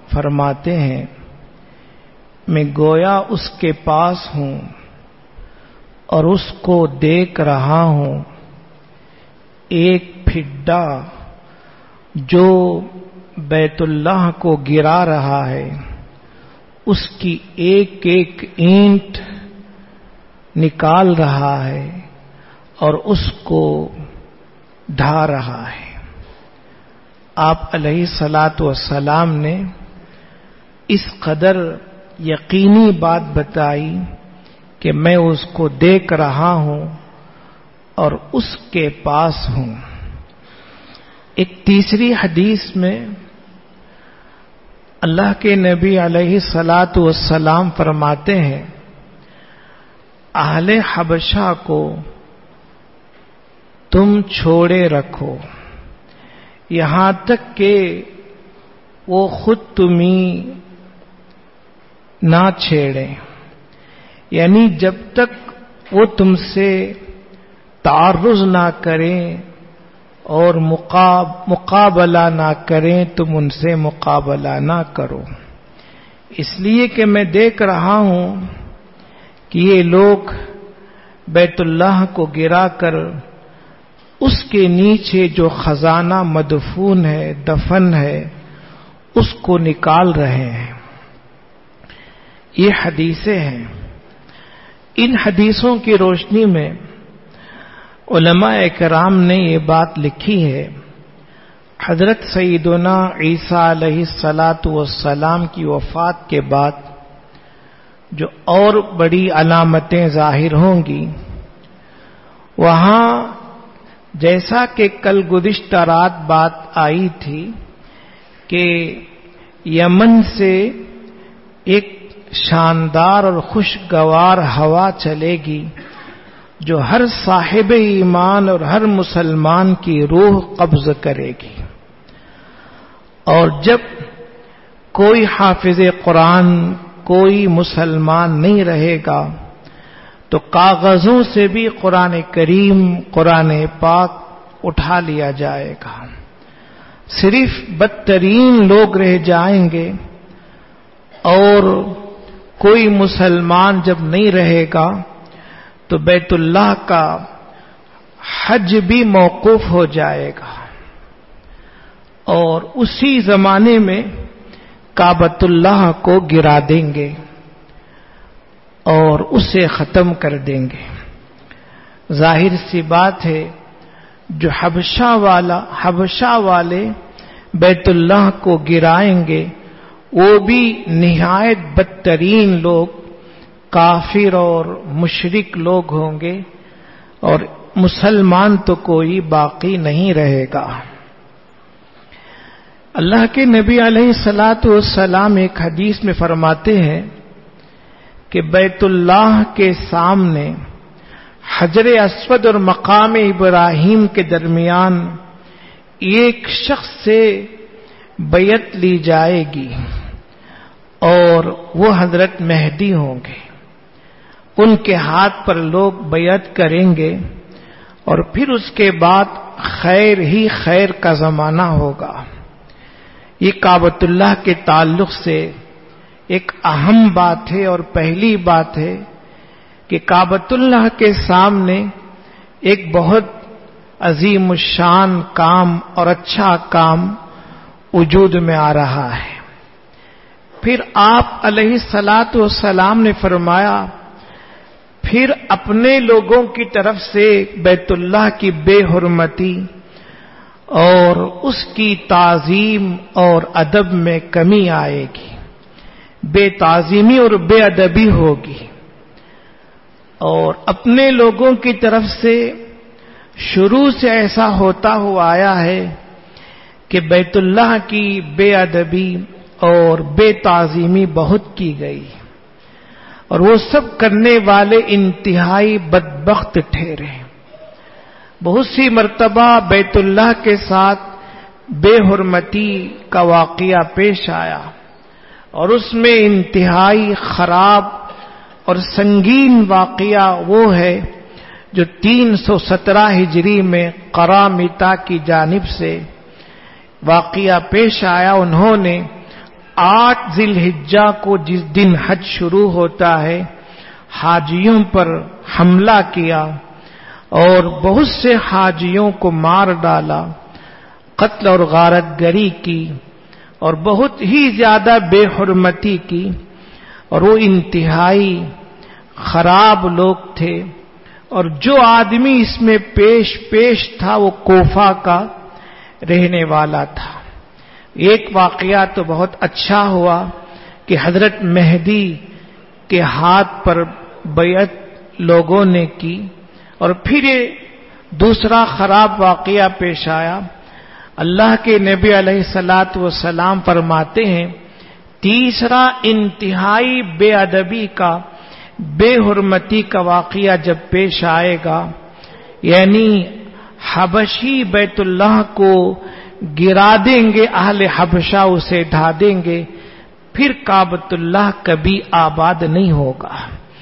فرماتے ہیں میں گویا اس کے پاس ہوں اور اس کو دیکھ رہا ہوں، ایک پھڈا جو بیت اللہ کو گرا رہا ہے، اس کی ایک ایک اینٹ نکال رہا ہے اور اس کو ڈھا رہا ہے۔ آپ علیہ الصلاۃ والسلام نے اس قدر یقینی بات بتائی کہ میں اس کو دیکھ رہا ہوں اور اس کے پاس ہوں۔ ایک تیسری حدیث میں اللہ کے نبی علیہ الصلاۃ والسلام فرماتے ہیں اہل حبشہ کو تم چھوڑے رکھو یہاں تک کہ وہ خود تمہیں نہ چھیڑیں، یعنی جب تک وہ تم سے تعرض نہ کریں اور مقابلہ نہ کریں تم ان سے مقابلہ نہ کرو، اس لیے کہ میں دیکھ رہا ہوں کہ یہ لوگ بیت اللہ کو گرا کر اس کے نیچے جو خزانہ مدفون ہے، دفن ہے، اس کو نکال رہے ہیں۔ یہ حدیثیں ہیں۔ ان حدیثوں کی روشنی میں علماء کرام نے یہ بات لکھی ہے، حضرت سیدنا عیسیٰ علیہ الصلاۃ والسلام کی وفات کے بعد جو اور بڑی علامتیں ظاہر ہوں گی، وہاں جیسا کہ کل گزشتہ رات بات آئی تھی کہ یمن سے ایک شاندار اور خوشگوار ہوا چلے گی جو ہر صاحب ایمان اور ہر مسلمان کی روح قبض کرے گی، اور جب کوئی حافظ قرآن، کوئی مسلمان نہیں رہے گا تو کاغذوں سے بھی قرآن کریم، قرآن پاک اٹھا لیا جائے گا، صرف بدترین لوگ رہ جائیں گے، اور کوئی مسلمان جب نہیں رہے گا تو بیت اللہ کا حج بھی موقوف ہو جائے گا، اور اسی زمانے میں کعبۃ اللہ کو گرا دیں گے اور اسے ختم کر دیں گے۔ ظاہر سی بات ہے جو حبشہ والے بیت اللہ کو گرائیں گے وہ بھی نہایت بدترین لوگ، کافر اور مشرک لوگ ہوں گے، اور مسلمان تو کوئی باقی نہیں رہے گا۔ اللہ کے نبی علیہ الصلاۃ والسلام ایک حدیث میں فرماتے ہیں کہ بیت اللہ کے سامنے حجر اسود اور مقام ابراہیم کے درمیان ایک شخص سے بیعت لی جائے گی اور وہ حضرت مہدی ہوں گے، ان کے ہاتھ پر لوگ بیعت کریں گے، اور پھر اس کے بعد خیر ہی خیر کا زمانہ ہوگا۔ یہ کعبۃ اللہ کے تعلق سے ایک اہم بات ہے، اور پہلی بات ہے کہ کعبۃ اللہ کے سامنے ایک بہت عظیم الشان کام اور اچھا کام وجود میں آ رہا ہے۔ پھر آپ علیہ الصلاۃ والسلام نے فرمایا پھر اپنے لوگوں کی طرف سے بیت اللہ کی بے حرمتی اور اس کی تعظیم اور ادب میں کمی آئے گی، بے تعظیمی اور بے ادبی ہوگی، اور اپنے لوگوں کی طرف سے شروع سے ایسا ہوتا ہوا آیا ہے کہ بیت اللہ کی بے ادبی اور بے تعظیمی بہت کی گئی، اور وہ سب کرنے والے انتہائی بدبخت ٹھہرے۔ بہت سی مرتبہ بیت اللہ کے ساتھ بے حرمتی کا واقعہ پیش آیا، اور اس میں انتہائی خراب اور سنگین واقعہ وہ ہے جو 317 ہجری میں قرامیطا کی جانب سے واقعہ پیش آیا۔ انہوں نے 8 ذی الحجہ کو جس دن حج شروع ہوتا ہے، حاجیوں پر حملہ کیا اور بہت سے حاجیوں کو مار ڈالا، قتل اور غارت گری کی اور بہت ہی زیادہ بے حرمتی کی، اور وہ انتہائی خراب لوگ تھے، اور جو آدمی اس میں پیش تھا وہ کوفہ کا رہنے والا تھا۔ ایک واقعہ تو بہت اچھا ہوا کہ حضرت مہدی کے ہاتھ پر بیعت لوگوں نے کی، اور پھر یہ دوسرا خراب واقعہ پیش آیا۔ اللہ کے نبی علیہ الصلاۃ والسلام فرماتے ہیں، تیسرا انتہائی بے ادبی کا، بے حرمتی کا واقعہ جب پیش آئے گا، یعنی حبشی بیت اللہ کو گرا دیں گے، اہل حبشہ اسے ڈھا دیں گے، پھر کعبۃ اللہ کبھی آباد نہیں ہوگا،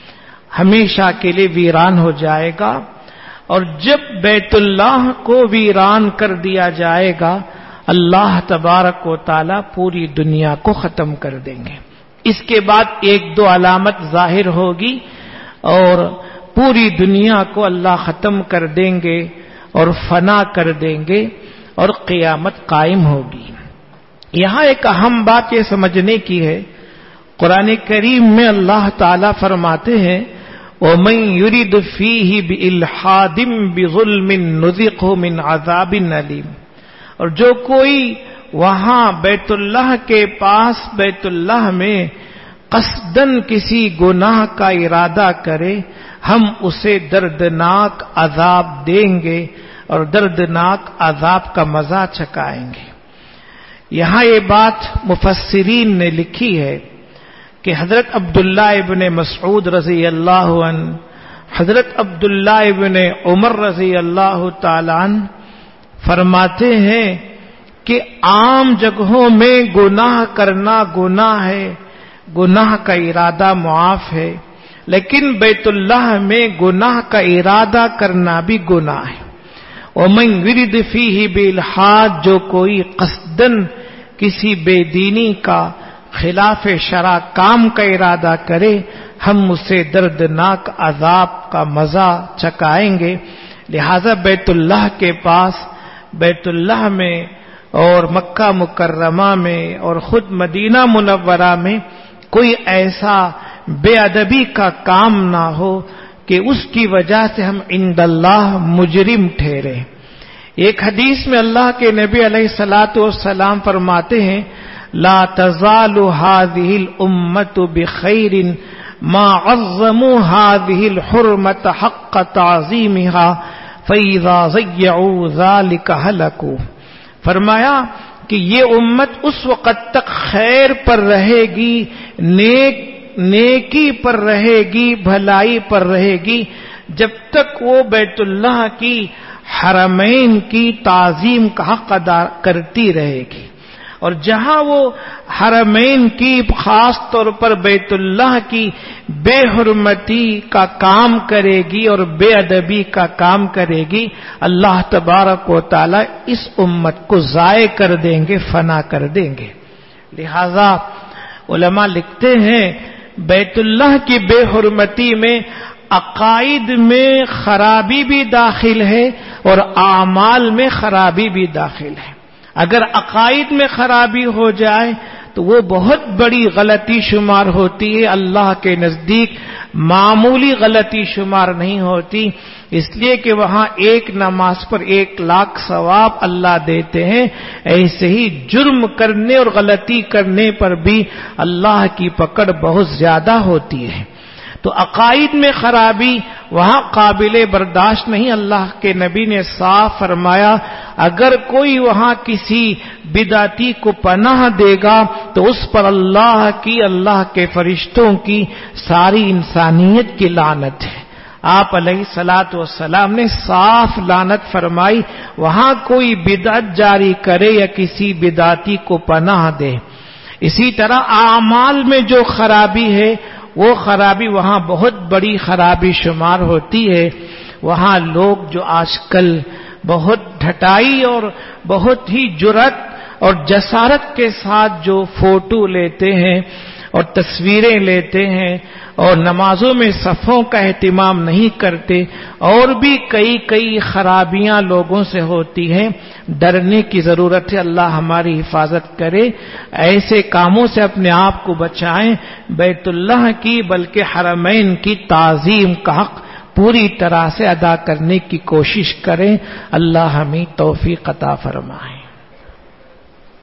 ہمیشہ کے لیے ویران ہو جائے گا۔ اور جب بیت اللہ کو ویران کر دیا جائے گا، اللہ تبارک و تعالی پوری دنیا کو ختم کر دیں گے۔ اس کے بعد 1-2 علامت ظاہر ہوگی اور پوری دنیا کو اللہ ختم کر دیں گے اور فنا کر دیں گے اور قیامت قائم ہوگی۔ یہاں ایک اہم بات یہ سمجھنے کی ہے، قرآن کریم میں اللہ تعالی فرماتے ہیں، وَمَن يُرِدْ فِيهِ بِإِلْحَادٍ بِظُلْمٍ نُذِقْهُ مِنْ عَذَابٍ أَلِيمٍ، اور جو کوئی وہاں بیت اللہ کے پاس بیت اللہ میں قصدن کسی گناہ کا ارادہ کرے، ہم اسے دردناک عذاب دیں گے اور دردناک عذاب کا مزہ چکھائیں گے۔ یہاں یہ بات مفسرین نے لکھی ہے کہ حضرت عبداللہ ابن مسعود رضی اللہ عنہ، حضرت عبداللہ ابن عمر رضی اللہ تعالی عنہ فرماتے ہیں کہ عام جگہوں میں گناہ کرنا گناہ ہے، گناہ کا ارادہ معاف ہے، لیکن بیت اللہ میں گناہ کا ارادہ کرنا بھی گناہ ہے۔ وَمَن يُرِدْ فِيهِ بِإِلْحَادٍ، جو کوئی قصدن کسی بے دینی کا خلاف شرع کام کا ارادہ کرے، ہم اسے دردناک عذاب کا مزہ چکھائیں گے۔ لہذا بیت اللہ کے پاس، بیت اللہ میں اور مکہ مکرمہ میں اور خود مدینہ منورہ میں کوئی ایسا بے ادبی کا کام نہ ہو کہ اس کی وجہ سے ہم عند اللہ مجرم ٹھہرے۔ ایک حدیث میں اللہ کے نبی علیہ الصلاۃ والسلام فرماتے ہیں، لا تزال هذه الامة بخير ما عظموا هذه الحرمة حق تعظيمها فإذا ضيعوا ذلك هلكوا۔ فرمایا کہ یہ امت اس وقت تک خیر پر رہے گی، نیکی پر رہے گی، بھلائی پر رہے گی، جب تک وہ بیت اللہ کی حرمین کی تعظیم کا حق ادا کرتی رہے گی۔ اور جہاں وہ حرمین کی، خاص طور پر بیت اللہ کی بے حرمتی کا کام کرے گی اور بے ادبی کا کام کرے گی، اللہ تبارک و تعالی اس امت کو ضائع کر دیں گے، فنا کر دیں گے۔ لہذا علماء لکھتے ہیں بیت اللہ کی بے حرمتی میں عقائد میں خرابی بھی داخل ہے اور اعمال میں خرابی بھی داخل ہے۔ اگر عقائد میں خرابی ہو جائے تو وہ بہت بڑی غلطی شمار ہوتی ہے، اللہ کے نزدیک معمولی غلطی شمار نہیں ہوتی، اس لیے کہ وہاں ایک نماز پر 1,00,000 ثواب اللہ دیتے ہیں۔ ایسے ہی جرم کرنے اور غلطی کرنے پر بھی اللہ کی پکڑ بہت زیادہ ہوتی ہے۔ تو عقائد میں خرابی وہاں قابل برداشت نہیں۔ اللہ کے نبی نے صاف فرمایا، اگر کوئی وہاں کسی بدعتی کو پناہ دے گا تو اس پر اللہ کی، اللہ کے فرشتوں کی، ساری انسانیت کی لعنت ہے۔ آپ علیہ الصلاۃ والسلام نے صاف لعنت فرمائی وہاں کوئی بدعت جاری کرے یا کسی بدعتی کو پناہ دے۔ اسی طرح اعمال میں جو خرابی ہے وہ خرابی وہاں بہت بڑی خرابی شمار ہوتی ہے۔ وہاں لوگ جو آج کل بہت ڈھٹائی اور بہت ہی جرأت اور جسارت کے ساتھ جو فوٹو لیتے ہیں اور تصویریں لیتے ہیں اور نمازوں میں صفوں کا اہتمام نہیں کرتے، اور بھی کئی خرابیاں لوگوں سے ہوتی ہیں، ڈرنے کی ضرورت ہے۔ اللہ ہماری حفاظت کرے، ایسے کاموں سے اپنے آپ کو بچائیں، بیت اللہ کی بلکہ حرمین کی تعظیم کا حق پوری طرح سے ادا کرنے کی کوشش کریں۔ اللہ ہمیں توفیق عطا فرمائے۔